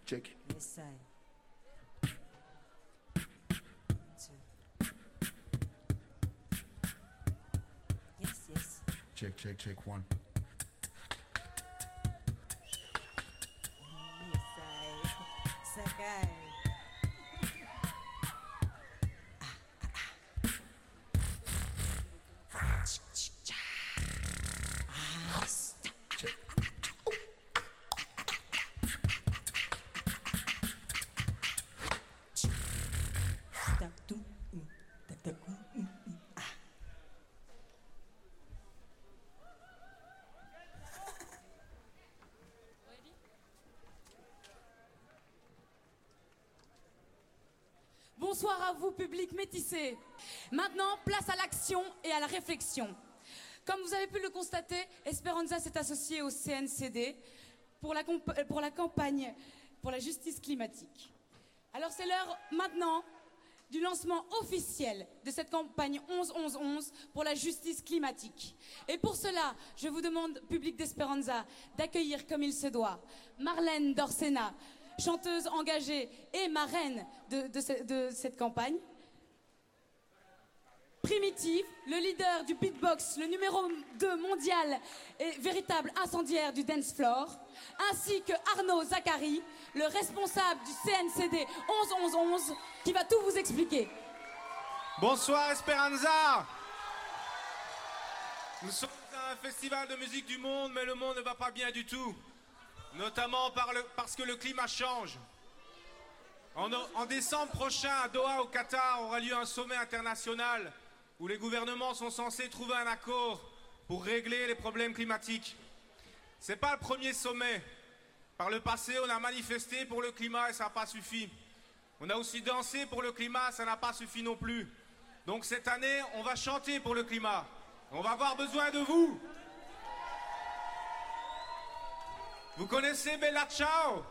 check. Yes, I. Yes, yes. Check, one. Yes, I. Sakai. Bonsoir à vous, public métissé. Maintenant, place à l'action et à la réflexion. Comme vous avez pu le constater, Esperanza s'est associée au CNCD pour la campagne pour la justice climatique. Alors c'est l'heure maintenant du lancement officiel de cette campagne 11-11-11 pour la justice climatique. Et pour cela, je vous demande, public d'Esperanza, d'accueillir comme il se doit Marlène Dorsena, chanteuse engagée et marraine de cette campagne. Primitive, le leader du beatbox, le numéro 2 mondial et véritable incendiaire du dance floor, ainsi que Arnaud Zachary, le responsable du CNCD 11-11-11, qui va tout vous expliquer. Bonsoir Esperanza. Nous sommes à un festival de musique du monde, mais le monde ne va pas bien du tout. Notamment parce que le climat change. En décembre prochain, à Doha, au Qatar, aura lieu un sommet international où les gouvernements sont censés trouver un accord pour régler les problèmes climatiques. Ce n'est pas le premier sommet. Par le passé, on a manifesté pour le climat et ça n'a pas suffi. On a aussi dansé pour le climat, ça n'a pas suffi non plus. Donc cette année, on va chanter pour le climat. On va avoir besoin de vous. Vous connaissez Bella Ciao?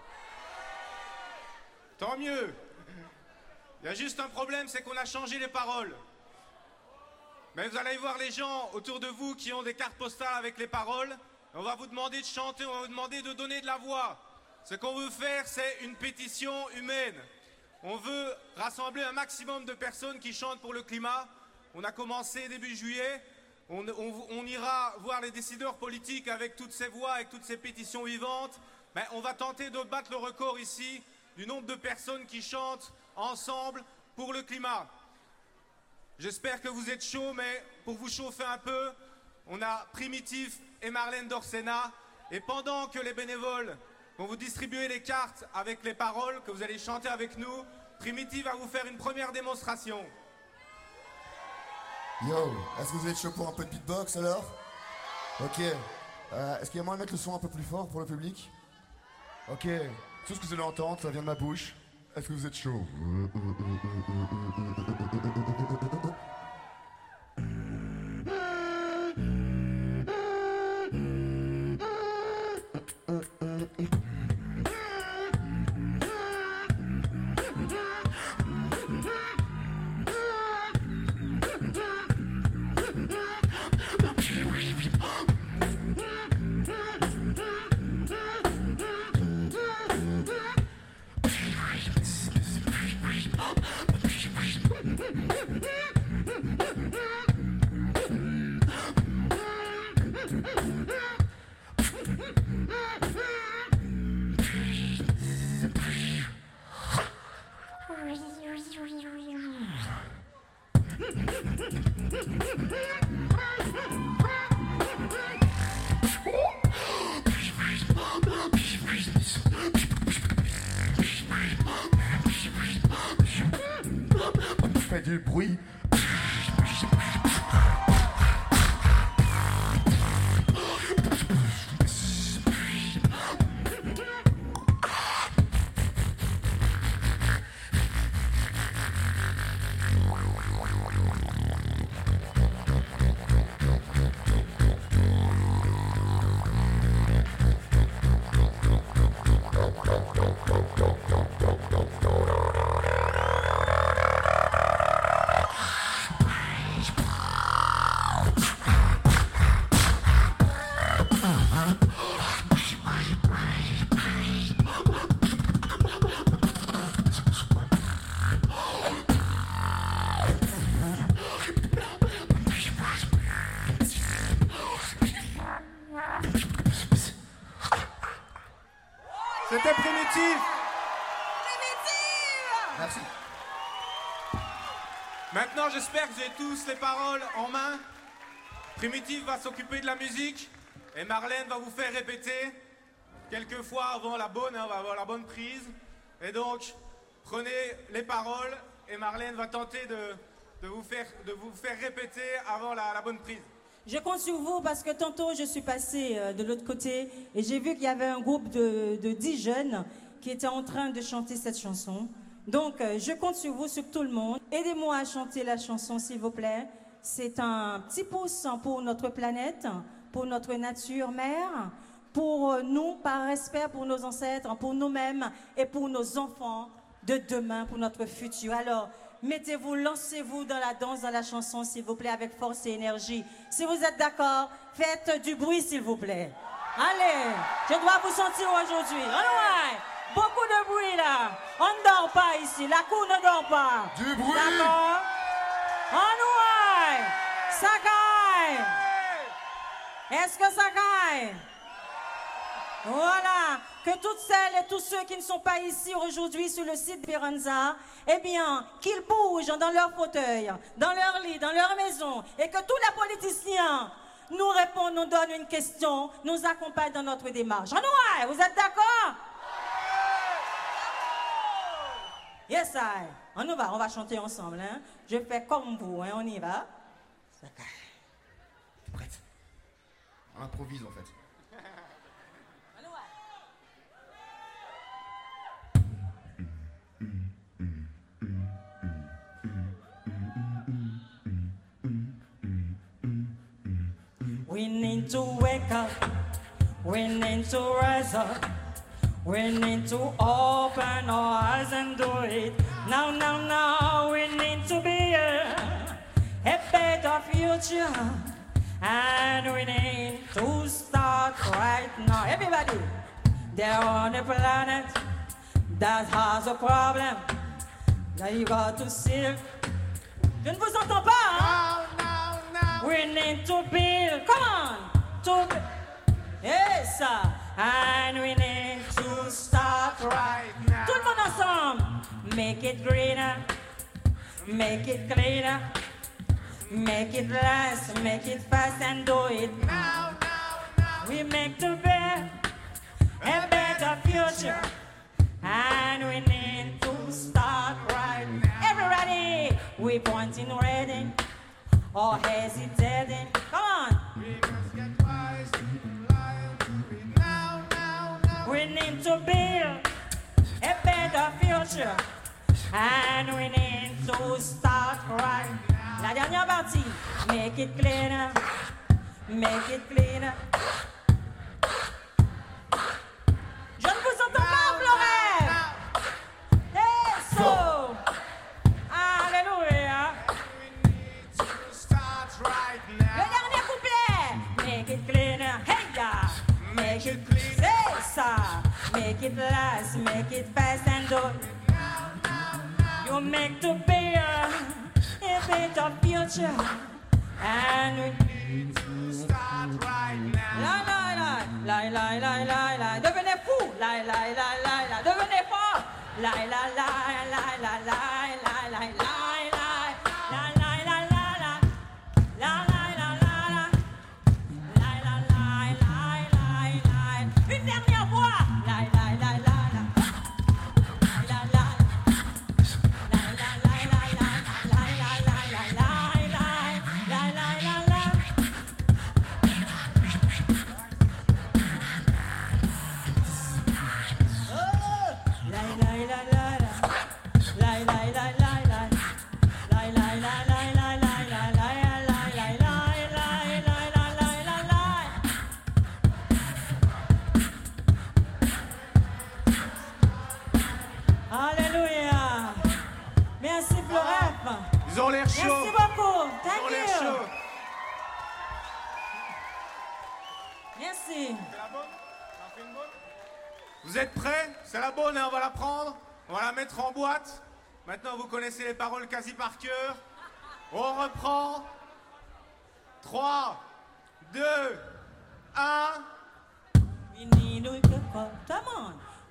Tant mieux. Il y a juste un problème, c'est qu'on a changé les paroles. Mais vous allez voir les gens autour de vous qui ont des cartes postales avec les paroles. On va vous demander de chanter, on va vous demander de donner de la voix. Ce qu'on veut faire, c'est une pétition humaine. On veut rassembler un maximum de personnes qui chantent pour le climat. On a commencé début juillet. On ira voir les décideurs politiques avec toutes ces voix, avec toutes ces pétitions vivantes. Mais on va tenter de battre le record ici du nombre de personnes qui chantent ensemble pour le climat. J'espère que vous êtes chauds, mais pour vous chauffer un peu, on a Primitif et Marlène Dorsena. Et pendant que les bénévoles vont vous distribuer les cartes avec les paroles que vous allez chanter avec nous, Primitif va vous faire une première démonstration. Yo, est-ce que vous êtes chaud pour un peu de beatbox alors? Ok. Est-ce qu'il y a moyen de mettre le son un peu plus fort pour le public? Ok. Tout ce que vous allez entendre, ça vient de ma bouche. Est-ce que vous êtes chaud? Fais du bruit. C'était Primitif. Merci. Maintenant, j'espère que vous avez tous les paroles en main. Primitif va s'occuper de la musique et Marlène va vous faire répéter quelques fois avant la bonne, on va avoir la bonne prise. Et donc, prenez les paroles et Marlène va tenter de vous faire répéter avant la bonne prise. Je compte sur vous parce que tantôt je suis passée de l'autre côté et j'ai vu qu'il y avait un groupe de 10 jeunes qui étaient en train de chanter cette chanson. Donc je compte sur vous, sur tout le monde. Aidez-moi à chanter la chanson s'il vous plaît. C'est un petit pouce pour notre planète, pour notre nature mère, pour nous par respect pour nos ancêtres, pour nous-mêmes et pour nos enfants de demain, pour notre futur. Alors, mettez-vous, lancez-vous dans la danse, dans la chanson, s'il vous plaît, avec force et énergie. Si vous êtes d'accord, faites du bruit, s'il vous plaît. Allez, je dois vous sentir aujourd'hui. Ouais, beaucoup de bruit là. On ne dort pas ici, la cour ne dort pas. Du bruit. D'accord. Ouais, ça gagne. Est-ce que ça gagne? Voilà, que toutes celles et tous ceux qui ne sont pas ici aujourd'hui sur le site Esperanza, eh bien, qu'ils bougent dans leur fauteuil, dans leur lit, dans leur maison, et que tous les politiciens nous répondent, nous donnent une question, nous accompagnent dans notre démarche. Ouais, vous êtes d'accord? Yes, I. On y va, on va chanter ensemble. Hein? Je fais comme vous, hein? On y va. T'es prête? On improvise en fait. We need to wake up, we need to rise up, we need to open our eyes and do it. Now, now, now, we need to be a better future. And we need to start right now. Everybody, they're on a planet that has a problem that you got to solve. Je ne vous entends pas, hein? We need to build, come on, to yes, and we need to start right now. Tout le monde ensemble. Make it greener, make it cleaner, make it last, make it fast and do it now. We make the best, a better future, and we need to start right now. Everybody, we pointing ready. Or hesitating. Come on. We must get wise to life now, now, now. We need to build a better future. And we need to start right now. La dernière partie. Make it cleaner. Make it cleaner. Je ne vous entends pas, Florent. Hey, so. Alléluia. Le dernier couplet. Make it cleaner, hey ya. Make it clean, say ça. Make it last, make it fast and do it. You make the beer a better future. And we need to start right now. La la la la la la. Devenez fou. La la la la la. Devenez fort. La la la la la la la la la. Alléluia. Merci Florent. Ils ont l'air chauds. Merci beaucoup. Ils ont l'air Thank you. chauds. Merci. C'est la bonne? T'en fais une bonne? Vous êtes prêts? C'est la bonne, hein, on va la prendre. On va la mettre en boîte. Maintenant, vous connaissez les paroles quasi par cœur. On reprend. 3, 2, 1. We need to come on.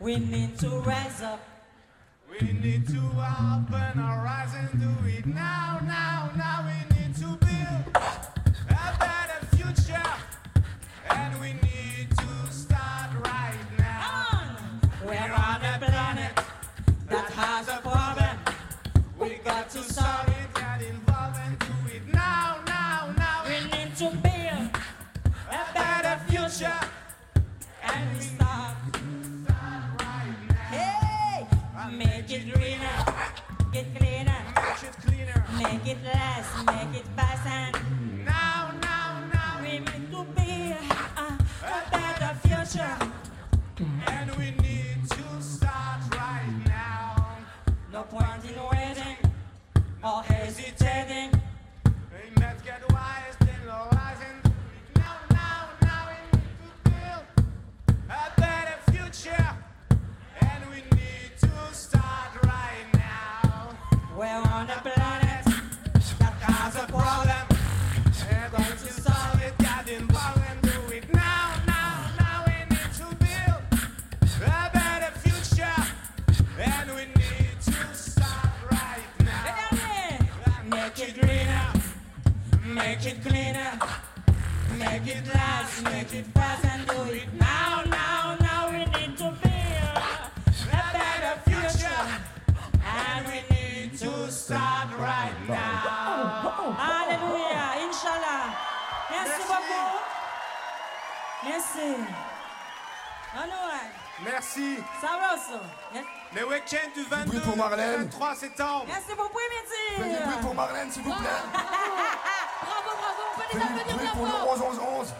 We need to rise up. We need to open our eyes and do it now, now, now. We need to build a better future, and we need to start right now. We're on a planet that has a problem. We got to solve it, get involved and do it now, now, now. We need to build A better future, and we start. right now. Hey, make it greener, get cleaner, Make it cleaner. make it less, make it fast, and Now, now, now. we need to build a better future. And we need to start right now. No point in waiting or hesitating. Hey, let's get wise, then the wise and do it now, now, now. We need to build a better future, and we need to start right now. We're on a planet that has a problem. We're going to solve it, get involved and do it now, now, now. We need to build a better future, and we need to start right now. Make it greener, make it cleaner, make it last, make it fast, and do it now, now, now. We need to build a better future, and we need to start right now. Alléluia, Inch'Allah. Merci beaucoup. Merci. Anouay, Merci. sabroso. Le week-end du 22 bruit pour Marlène. 23 septembre. Merci beaucoup, Faites du bruit Mehdi. pour Marlène, s'il vous plaît. Bravo, bravo, on peut les Faites du applaudir bruit bien pour le fort. 11-11-11.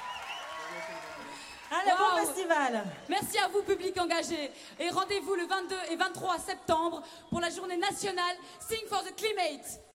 Allez, bon Wow. festival. Merci à vous, public engagé. Et rendez-vous le 22 et 23 septembre pour la journée nationale Sing for the Climate.